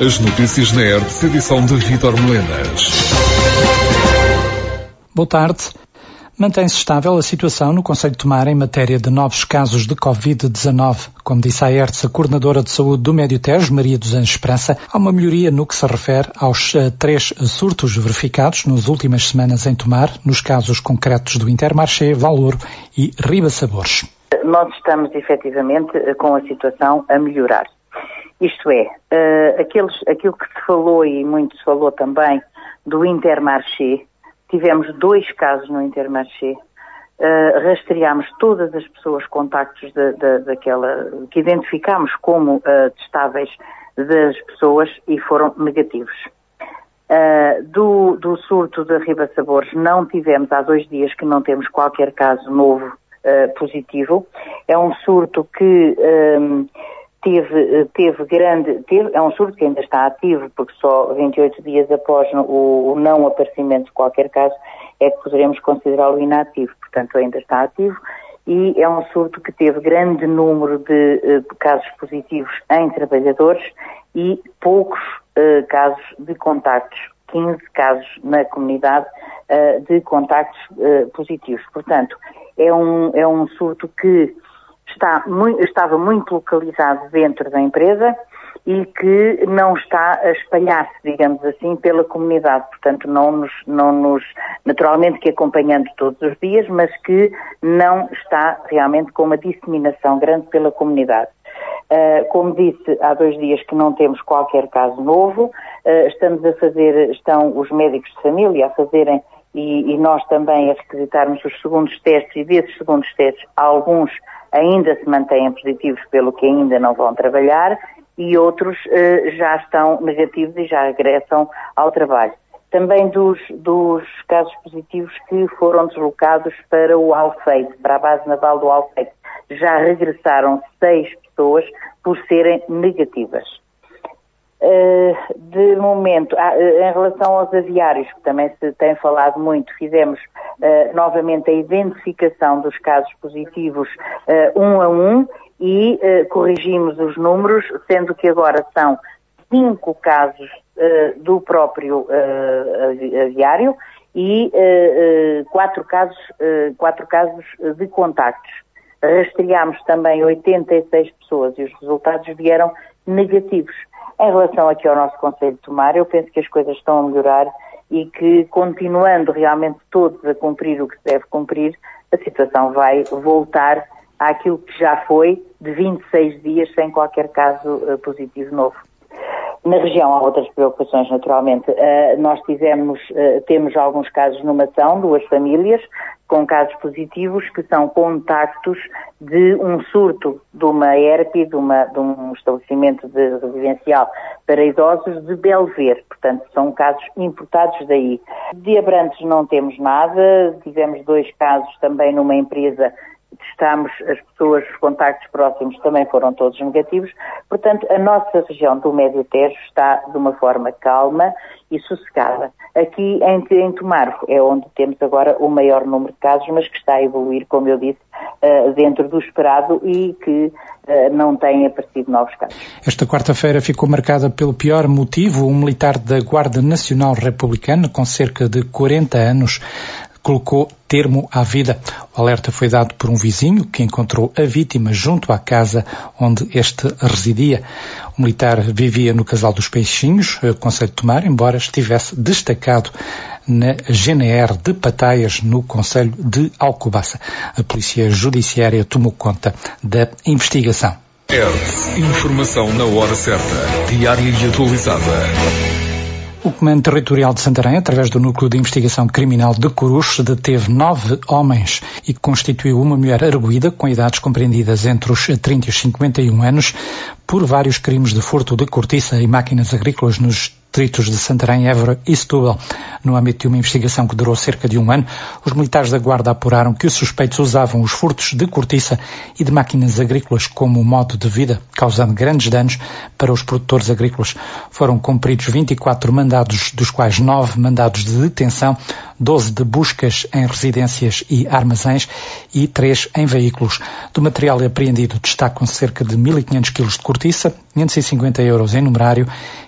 As notícias na RDC, edição de Vítor Melenas. Boa tarde. Mantém-se estável a situação no Concelho de Tomar em matéria de novos casos de Covid-19. Como disse à RDC, a Coordenadora de Saúde do Médio Tejo, Maria dos Anjos Esperança, há uma melhoria no que se refere aos 3 surtos verificados nas últimas semanas em Tomar, nos casos concretos do Intermarché, Valouro e Ribasabores. Nós estamos efetivamente com a situação a melhorar. Isto é, aquilo que se falou e muito se falou também do Intermarché, tivemos 2 casos no Intermarché, rastreámos todas as pessoas contactos daquela que identificámos como testáveis das pessoas e foram negativos. Do surto de Ribasabores não tivemos, há 2 dias que não temos qualquer caso novo positivo. É um surto que é um surto que ainda está ativo, porque só 28 dias após o não aparecimento de qualquer caso é que poderemos considerá-lo inativo, portanto ainda está ativo, e é um surto que teve grande número de casos positivos em trabalhadores e poucos casos de contactos, 15 casos na comunidade de contactos positivos. Portanto, é um surto que estava muito localizado dentro da empresa e que não está a espalhar-se, digamos assim, pela comunidade. Portanto, naturalmente que acompanhando todos os dias, mas que não está realmente com uma disseminação grande pela comunidade. Como disse, há 2 dias que não temos qualquer caso novo, estão os médicos de família a fazerem e nós também a requisitarmos os segundos testes, e desses segundos testes alguns ainda se mantêm positivos, pelo que ainda não vão trabalhar, e outros já estão negativos e já regressam ao trabalho. Também dos casos positivos que foram deslocados para o Alfeite, para a base naval do Alfeite, já regressaram 6 pessoas por serem negativas. De momento, em relação aos aviários, que também se tem falado muito, fizemos novamente a identificação dos casos positivos 1 a 1 e corrigimos os números, sendo que agora são 5 casos do próprio aviário e 4 casos de contactos. Rastreámos também 86 pessoas e os resultados vieram negativos. Em relação aqui ao nosso Concelho de Tomar, eu penso que as coisas estão a melhorar e que, continuando realmente todos a cumprir o que se deve cumprir, a situação vai voltar àquilo que já foi de 26 dias sem qualquer caso positivo novo. Na região há outras preocupações, naturalmente. Nós temos alguns casos numa ação, 2 famílias, com casos positivos que são contactos de um surto de uma ERP, de um estabelecimento residencial para idosos de Belver. Portanto, são casos importados daí. De Abrantes não temos nada, tivemos 2 casos também numa empresa. Testámos as pessoas, os contactos próximos também foram todos negativos. Portanto, a nossa região do Médio Tejo está de uma forma calma e sossegada. Aqui em Tomar é onde temos agora o maior número de casos, mas que está a evoluir, como eu disse, dentro do esperado e que não têm aparecido novos casos. Esta quarta-feira ficou marcada pelo pior motivo. Um militar da Guarda Nacional Republicana, com cerca de 40 anos, colocou termo à vida. O alerta foi dado por um vizinho que encontrou a vítima junto à casa onde este residia. O militar vivia no Casal dos Peixinhos, Concelho de Tomar, embora estivesse destacado na GNR de Pataias, no Concelho de Alcobaça. A Polícia Judiciária tomou conta da investigação. Informação na hora certa, diária e atualizada. O Comando Territorial de Santarém, através do Núcleo de Investigação Criminal de Coruche, deteve 9 homens e constituiu uma mulher arguida com idades compreendidas entre os 30 e os 51 anos por vários crimes de furto de cortiça e máquinas agrícolas nos distritos de Santarém, Évora e Setúbal. No âmbito de uma investigação que durou cerca de 1 ano, os militares da Guarda apuraram que os suspeitos usavam os furtos de cortiça e de máquinas agrícolas como modo de vida, causando grandes danos para os produtores agrícolas. Foram cumpridos 24 mandados, dos quais 9 mandados de detenção, 12 de buscas em residências e armazéns e 3 em veículos. Do material apreendido destacam cerca de 1.500 kg de cortiça, 550 € em numerário,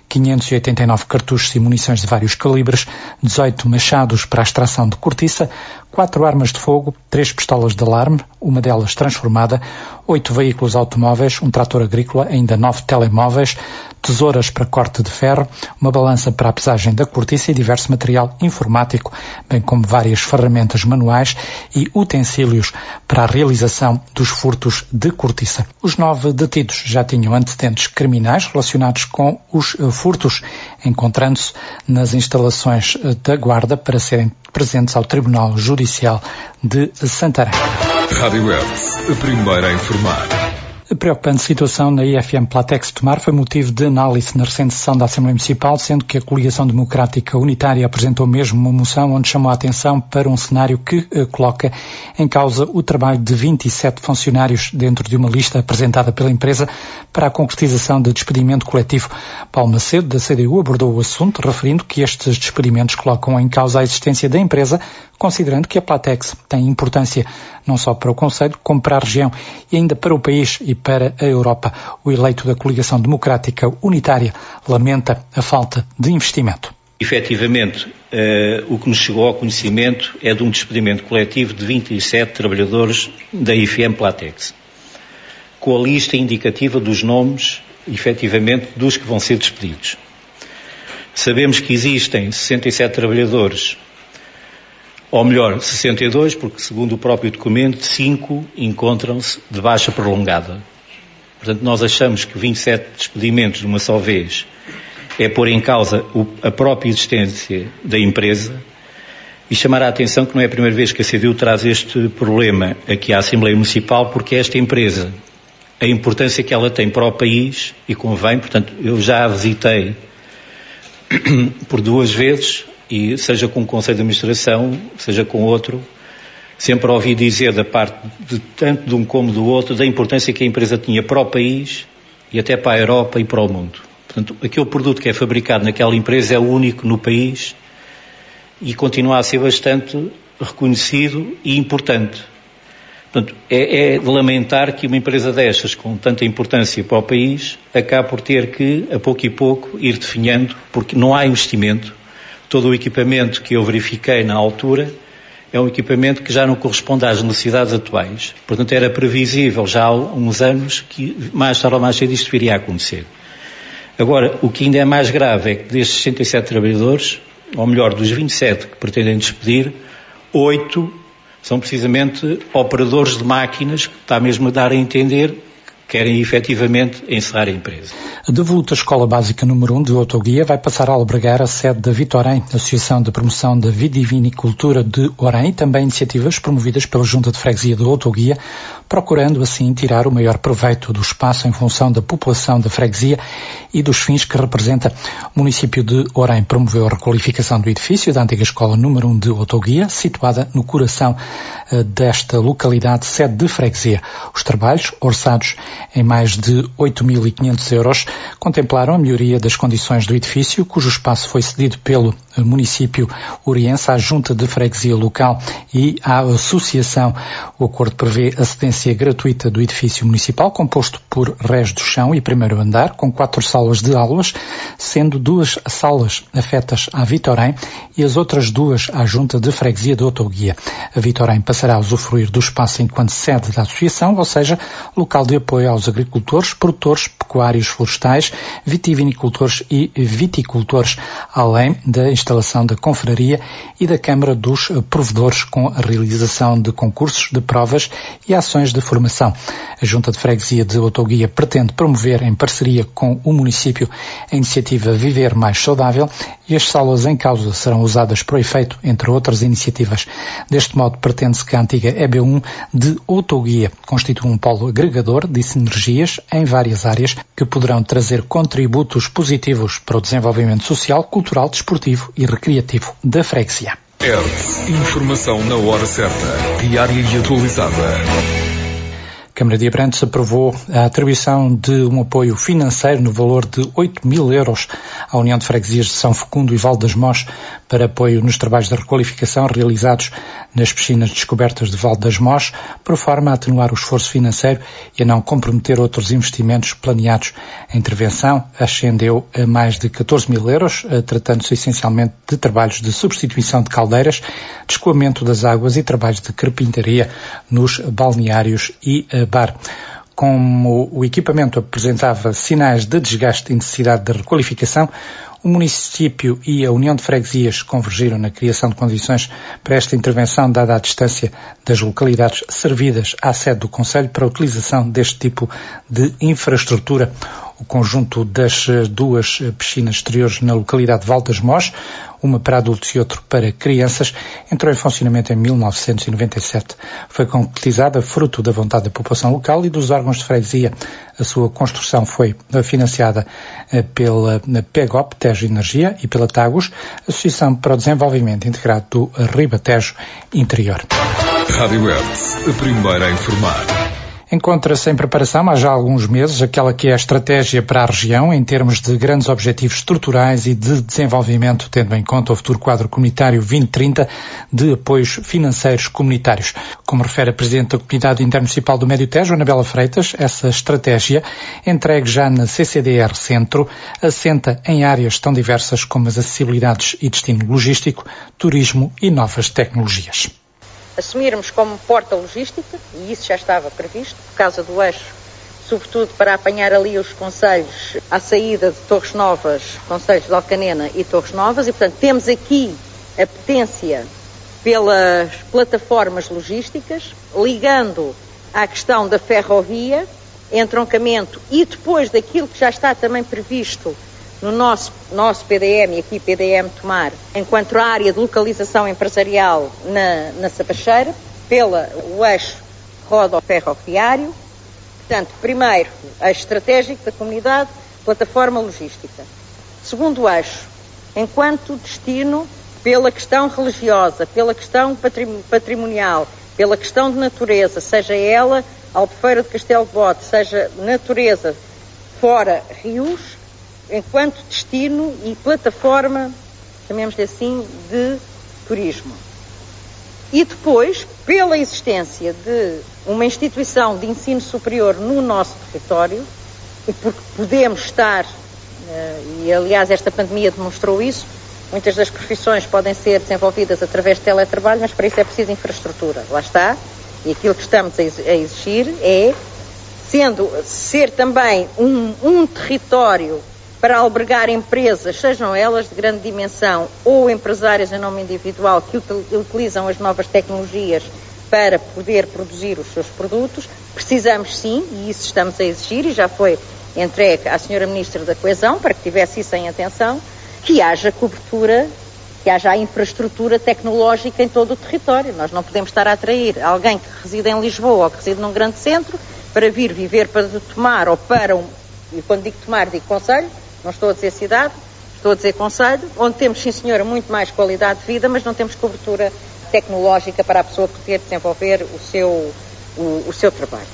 589 cartuchos e munições de vários calibres, 18 machados para a extração de cortiça, 4 armas de fogo, 3 pistolas de alarme, uma delas transformada, 8 veículos automóveis, um trator agrícola, ainda 9 telemóveis, tesouras para corte de ferro, uma balança para a pesagem da cortiça e diverso material informático, bem como várias ferramentas manuais e utensílios para a realização dos furtos de cortiça. Os 9 detidos já tinham antecedentes criminais relacionados com os furtos, encontrando-se nas instalações da Guarda para serem presentes ao Tribunal Judicial de Santarém. Rádio Hertz, a primeira a informar. A preocupante situação na IFM Platex Tomar foi motivo de análise na recente sessão da Assembleia Municipal, sendo que a Coligação Democrática Unitária apresentou mesmo uma moção onde chamou a atenção para um cenário que coloca em causa o trabalho de 27 funcionários dentro de uma lista apresentada pela empresa para a concretização de despedimento coletivo. Paulo Macedo, da CDU, abordou o assunto, referindo que estes despedimentos colocam em causa a existência da empresa, considerando que a Platex tem importância não só para o concelho, como para a região e ainda para o país e para a Europa. O eleito da Coligação Democrática Unitária lamenta a falta de investimento. Efetivamente, o que nos chegou ao conhecimento é de um despedimento coletivo de 27 trabalhadores da IFM Platex, com a lista indicativa dos nomes, efetivamente, dos que vão ser despedidos. Sabemos que existem 67 trabalhadores, ou melhor, 62, porque segundo o próprio documento, 5 encontram-se de baixa prolongada. Portanto, nós achamos que 27 despedimentos de uma só vez é pôr em causa a própria existência da empresa e chamar a atenção que não é a primeira vez que a CDU traz este problema aqui à Assembleia Municipal, porque esta empresa, a importância que ela tem para o país, e convém, portanto, eu já a visitei por 2 vezes, e seja com o Conselho de Administração, seja com outro, sempre ouvi dizer da parte de tanto de um como do outro, da importância que a empresa tinha para o país e até para a Europa e para o mundo. Portanto, aquele produto que é fabricado naquela empresa é o único no país e continua a ser bastante reconhecido e importante. Portanto, é de lamentar que uma empresa destas, com tanta importância para o país, acabe por ter que, a pouco e pouco, ir definhando, porque não há investimento. Todo o equipamento que eu verifiquei na altura é um equipamento que já não corresponde às necessidades atuais. Portanto, era previsível já há uns anos que mais tarde ou mais cedo isto viria a acontecer. Agora, o que ainda é mais grave é que destes 67 trabalhadores, ou melhor, dos 27 que pretendem despedir, 8 são precisamente operadores de máquinas, que está mesmo a dar a entender que querem efetivamente encerrar a empresa. A devoluta Escola Básica número 1 de Outoguia vai passar a albergar a sede da Vitorém, Associação de Promoção da Vitivinicultura de Orém, e também iniciativas promovidas pela Junta de Freguesia de Outoguia, procurando assim tirar o maior proveito do espaço em função da população da freguesia e dos fins que representa. O município de Orém promoveu a requalificação do edifício da antiga Escola número 1 de Outoguia, situada no coração desta localidade sede de freguesia. Os trabalhos, orçados em mais de 8.500 euros, contemplaram a melhoria das condições do edifício, cujo espaço foi cedido pelo município oriense à Junta de Freguesia Local e à Associação. O acordo prevê a cedência gratuita do edifício municipal, composto por rés do chão e primeiro andar, com 4 salas de aulas, sendo 2 salas afetas à Vitorém e as outras 2 à Junta de Freguesia de Outoguia. A Vitorém passará a usufruir do espaço enquanto sede da associação, ou seja, local de apoio aos agricultores, produtores, pecuários florestais, vitivinicultores e viticultores, além da instalação da confraria e da Câmara dos Provedores, com a realização de concursos de provas e ações de formação. A Junta de Freguesia de Outoguia pretende promover, em parceria com o município, a iniciativa Viver Mais Saudável, e as salas em causa serão usadas para o efeito, entre outras iniciativas. Deste modo, pretende-se que a antiga EB1 de Outoguia constitua um polo agregador de sinergias em várias áreas que poderão trazer contributos positivos para o desenvolvimento social, cultural, desportivo e recreativo da freguesia. Hertz, informação na hora certa, diária e atualizada. Câmara de Abrantes aprovou a atribuição de um apoio financeiro no valor de 8.000 euros à União de Freguesias de São Fecundo e Val das Mós para apoio nos trabalhos de requalificação realizados nas piscinas descobertas de Val das Mós, por forma a atenuar o esforço financeiro e a não comprometer outros investimentos planeados. A intervenção ascendeu a mais de 14.000 euros, tratando-se essencialmente de trabalhos de substituição de caldeiras, de escoamento das águas e trabalhos de carpintaria nos balneários e bar. Como o equipamento apresentava sinais de desgaste e necessidade de requalificação, o município e a União de Freguesias convergiram na criação de condições para esta intervenção, dada a distância das localidades servidas à sede do Conselho para a utilização deste tipo de infraestrutura. O conjunto das duas piscinas exteriores na localidade de Val das Mós, uma para adultos e outra para crianças, entrou em funcionamento em 1997. Foi concretizada fruto da vontade da população local e dos órgãos de freguesia. A sua construção foi financiada pela PEGOP, Tejo Energia, e pela TAGUS, Associação para o Desenvolvimento Integrado do Ribatejo Interior. Rádio Hertz, a primeira a informar. Encontra-se em preparação há já alguns meses aquela que é a estratégia para a região em termos de grandes objetivos estruturais e de desenvolvimento, tendo em conta o futuro quadro comunitário 2030 de apoios financeiros comunitários. Como refere a Presidente da Comunidade Intermunicipal do Médio Tejo, Anabela Freitas, essa estratégia, entregue já na CCDR Centro, assenta em áreas tão diversas como as acessibilidades e destino logístico, turismo e novas tecnologias. Assumirmos como porta logística, e isso já estava previsto, por causa do eixo, sobretudo para apanhar ali os concelhos à saída de Torres Novas, concelhos de Alcanena e Torres Novas, e portanto temos aqui a potência pelas plataformas logísticas, ligando à questão da ferrovia, entroncamento e depois daquilo que já está também previsto no nosso PDM, e aqui PDM Tomar, enquanto área de localização empresarial na Sapacheira, o eixo rodo-ferroviário. Portanto, primeiro, eixo estratégico da comunidade, plataforma logística. Segundo eixo, enquanto destino pela questão religiosa, pela questão patrimonial, pela questão de natureza, seja ela Albufeira de Castelo de Bode, seja natureza fora rios, enquanto destino e plataforma, chamemos-lhe assim, de turismo. E depois, pela existência de uma instituição de ensino superior no nosso território, e porque podemos estar, e aliás esta pandemia demonstrou isso, muitas das profissões podem ser desenvolvidas através de teletrabalho, mas para isso é preciso infraestrutura. Lá está. E aquilo que estamos a exigir é ser também um território para albergar empresas, sejam elas de grande dimensão ou empresários em nome individual que utilizam as novas tecnologias para poder produzir os seus produtos. Precisamos sim, e isso estamos a exigir, e já foi entregue à Sra. Ministra da Coesão, para que tivesse isso em atenção, que haja cobertura, que haja a infraestrutura tecnológica em todo o território. Nós não podemos estar a atrair alguém que reside em Lisboa ou que reside num grande centro para vir viver para Tomar ou para e quando digo Tomar digo concelho, não estou a dizer cidade, estou a dizer concelho, onde temos, sim senhora, muito mais qualidade de vida, mas não temos cobertura tecnológica para a pessoa poder desenvolver o seu trabalho.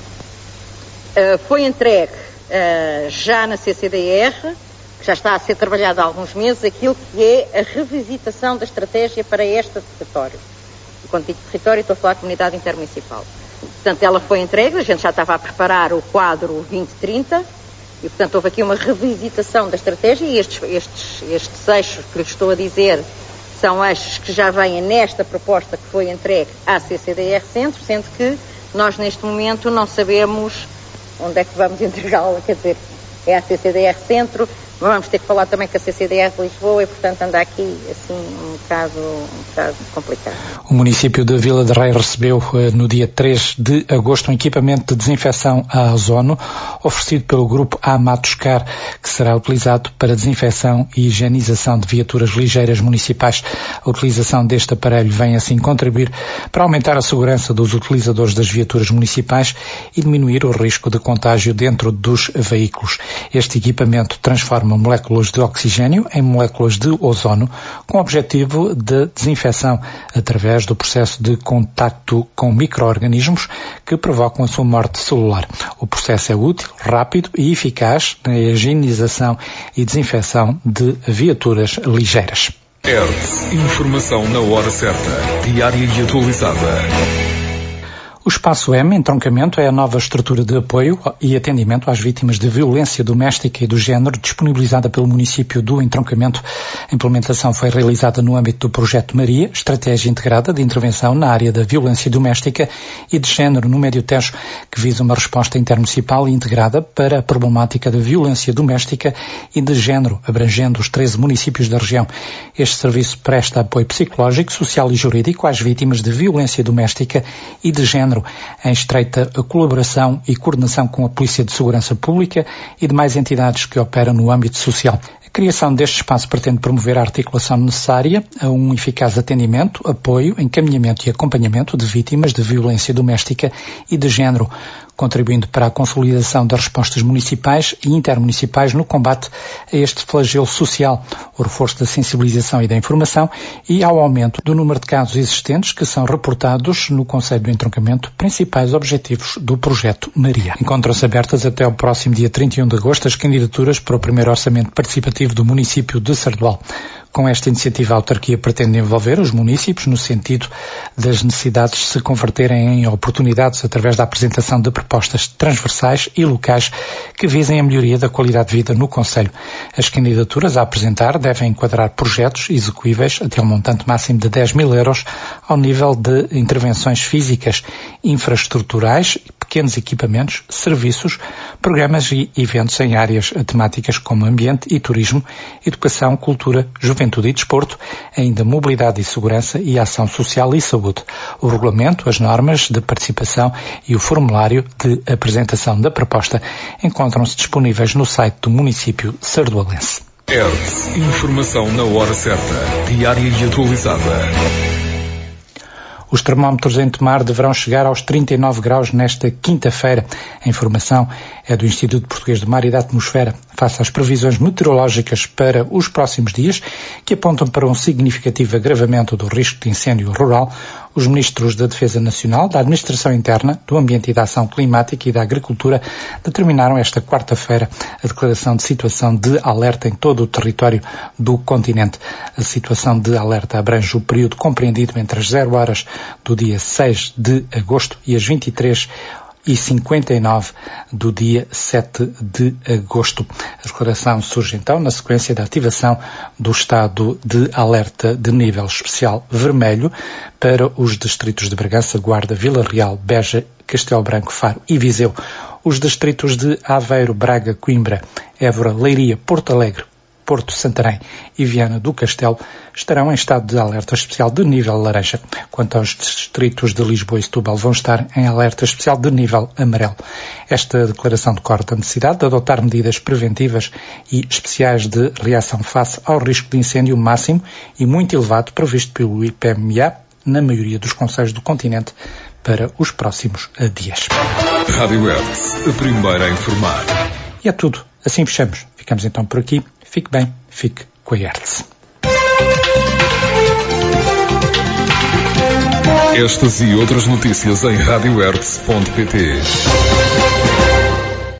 Foi entregue já na CCDR, que já está a ser trabalhado há alguns meses, aquilo que é a revisitação da estratégia para este território. E quando digo território, estou a falar de comunidade intermunicipal. Portanto, ela foi entregue, a gente já estava a preparar o quadro 2030, e, portanto, houve aqui uma revisitação da estratégia, e estes eixos que lhe estou a dizer são eixos que já vêm nesta proposta que foi entregue à CCDR Centro, sendo que nós, neste momento, não sabemos onde é que vamos entregá-la, quer dizer, é a CCDR Centro, vamos ter que falar também com a CCDR de Lisboa e, portanto, anda aqui, assim, um bocado complicado. O município de Vila de Rei recebeu, no dia 3 de agosto, um equipamento de desinfecção a ozono, oferecido pelo grupo A Matoscar, que será utilizado para desinfecção e higienização de viaturas ligeiras municipais. A utilização deste aparelho vem, assim, contribuir para aumentar a segurança dos utilizadores das viaturas municipais e diminuir o risco de contágio dentro dos veículos. Este equipamento transforma transforma moléculas de oxigênio em moléculas de ozono com o objetivo de desinfecção através do processo de contacto com micro-organismos que provocam a sua morte celular. O processo é útil, rápido e eficaz na higienização e desinfecção de viaturas ligeiras. Hertz. Informação na hora certa, diária e atualizada. O Espaço M, Entroncamento, é a nova estrutura de apoio e atendimento às vítimas de violência doméstica e do género disponibilizada pelo município do Entroncamento. A implementação foi realizada no âmbito do Projeto Maria, Estratégia Integrada de Intervenção na área da violência doméstica e de género no Médio Tejo, que visa uma resposta intermunicipal e integrada para a problemática da violência doméstica e de género, abrangendo os 13 municípios da região. Este serviço presta apoio psicológico, social e jurídico às vítimas de violência doméstica e de género, em estreita colaboração e coordenação com a Polícia de Segurança Pública e demais entidades que operam no âmbito social. A criação deste espaço pretende promover a articulação necessária a um eficaz atendimento, apoio, encaminhamento e acompanhamento de vítimas de violência doméstica e de género, contribuindo para a consolidação das respostas municipais e intermunicipais no combate a este flagelo social, o reforço da sensibilização e da informação e ao aumento do número de casos existentes que são reportados no Conselho do Entroncamento, principais objetivos do Projeto Maria. Encontram-se abertas até ao próximo dia 31 de agosto as candidaturas para o primeiro orçamento participativo do município de Sardual. Com esta iniciativa, a autarquia pretende envolver os municípios no sentido das necessidades se converterem em oportunidades através da apresentação de propostas transversais e locais que visem a melhoria da qualidade de vida no concelho. As candidaturas a apresentar devem enquadrar projetos execuíveis até um montante máximo de 10.000 euros ao nível de intervenções físicas, infraestruturais, pequenos equipamentos, serviços, programas e eventos em áreas temáticas como ambiente e turismo, educação, cultura, juventude e desporto, ainda mobilidade e segurança e ação social e saúde. O regulamento, as normas de participação e o formulário de apresentação da proposta encontram-se disponíveis no site do município sardualense. Hertz. Informação na hora certa, diária e atualizada. Os termómetros em Tomar deverão chegar aos 39 graus nesta quinta-feira. A informação é do Instituto Português do Mar e da Atmosfera, face às previsões meteorológicas para os próximos dias, que apontam para um significativo agravamento do risco de incêndio rural. Os ministros da Defesa Nacional, da Administração Interna, do Ambiente e da Ação Climática e da Agricultura determinaram esta quarta-feira a declaração de situação de alerta em todo o território do continente. A situação de alerta abrange o período compreendido entre as 0 horas do dia 6 de agosto e as 23h59 do dia 7 de agosto. A declaração surge então na sequência da ativação do estado de alerta de nível especial vermelho para os distritos de Bragança, Guarda, Vila Real, Beja, Castelo Branco, Faro e Viseu. Os distritos de Aveiro, Braga, Coimbra, Évora, Leiria, Porto Alegre, Porto, Santarém e Viana do Castelo estarão em estado de alerta especial de nível laranja. Quanto aos distritos de Lisboa e Setúbal, vão estar em alerta especial de nível amarelo. Esta declaração decorre da necessidade de adotar medidas preventivas e especiais de reação face ao risco de incêndio máximo e muito elevado previsto pelo IPMA na maioria dos concelhos do continente para os próximos dias. Rádio Hertz, a primeira a informar. E é tudo. Assim fechamos. Ficamos então por aqui. Fique bem, fique com a Hertz. Estas e outras notícias em radiohertz.pt.